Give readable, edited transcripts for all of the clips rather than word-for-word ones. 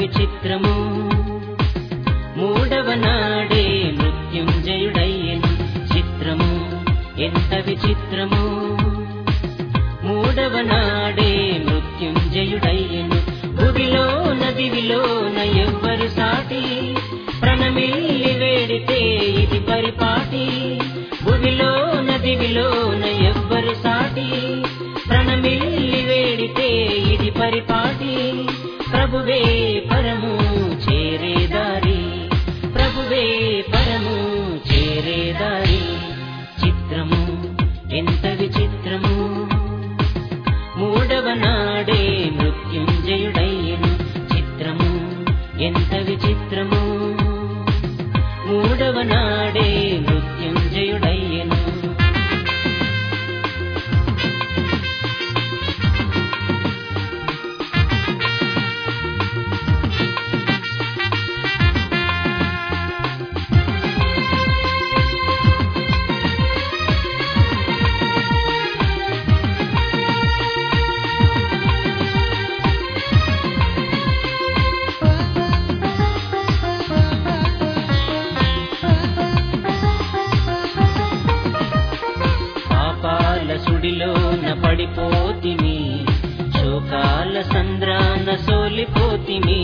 విచిత్రము మూడవ నాడే మృత్యుంజయుడయ్యెను చిత్రము ఎంత విచిత్రము మూడవ నాడే మృత్యుంజయుడయ్యెను భువిలోన దివిలోన ఎవ్వరు సాటి ప్రణమిల్లి వేడితే ఇది పరిపాటి భువిలోన దివిలోన ఎవ్వరు సాటి ప్రణమిల్లి వేడితే ఇది పరిపాటి ప్రభువే పరము చేరేదారి ప్రభువే పరము చేరేదారి చిత్రము ఎంత విచిత్రము మూడవ నాడే మృత్యుంజయుడయ్యెను చిత్రము ఎంత విచిత్రము మూడవ నాడే మృత్యుంజయుడయ్యెను సుడిలోన పడిపోతిమి శోకాల సంద్రాన సోలిపోతిమి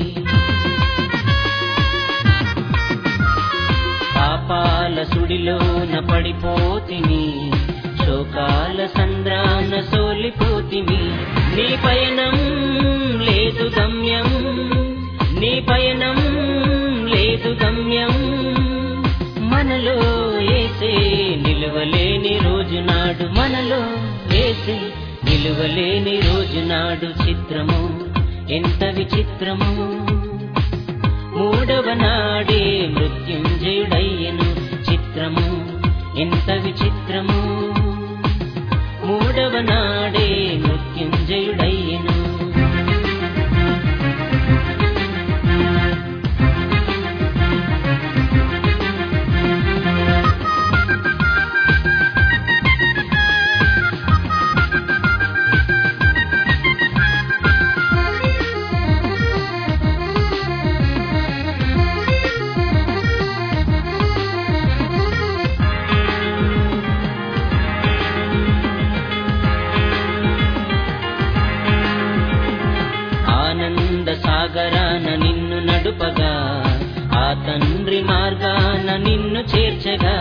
పాపాల సుడిలోన పడిపోతిమి శోకాల సంద్రాన సోలిపోతిమి నీ పయనం లేదు గమ్యం నీ పయనం లేదు గమ్యం మనలో యేసే నిలువలేని రోజు నాడు మనలో యేసే నిలువలేని రోజు నాడు చిత్రము ఎంత విచిత్రము మూడవ నాడే మృత్యుంజయుడయ్యెను చిత్రము ఎంత విచిత్రము మూడవ నాడే మృత్యుంజయుడయ్యెను సాగరాన నిన్ను నడుపగా ఆ తండ్రి మార్గాన నిన్ను చేర్చగా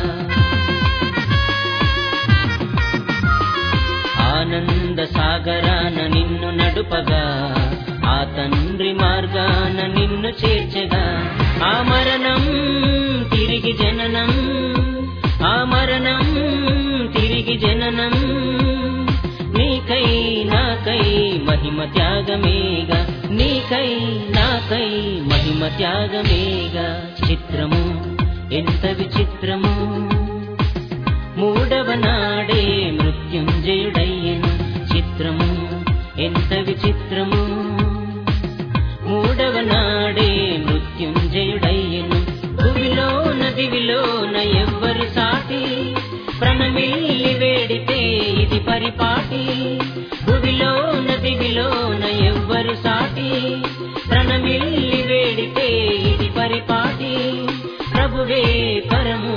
ఆనంద సాగరాన నిన్ను నడుపగా ఆ తండ్రి మార్గాన నిన్ను చేర్చగా ఆ మరణం తిరిగి జననం ఆ మరణం తిరిగి జననం నీకై నాకై మహిమ త్యాగమేగా నీకై నాకై మహిమ త్యాగమేగా చిత్రము ఎంత విచిత్రము మూడవ నాడే మృత్యుంజయుడయ్యెను చిత్రము ఎంత విచిత్రము మూడవ నాడే మృత్యుంజయుడయ్యెను భువిలోన దివిలోన ఎవ్వరు సాటి ప్రణమిల్లి వేడితే ఇది పరిపాటి భువిలోన దివిలోన ఎవ్వరు సాటి ప్రణమిల్లి వేడితే ఇది పరిపాటి ప్రభువే పరము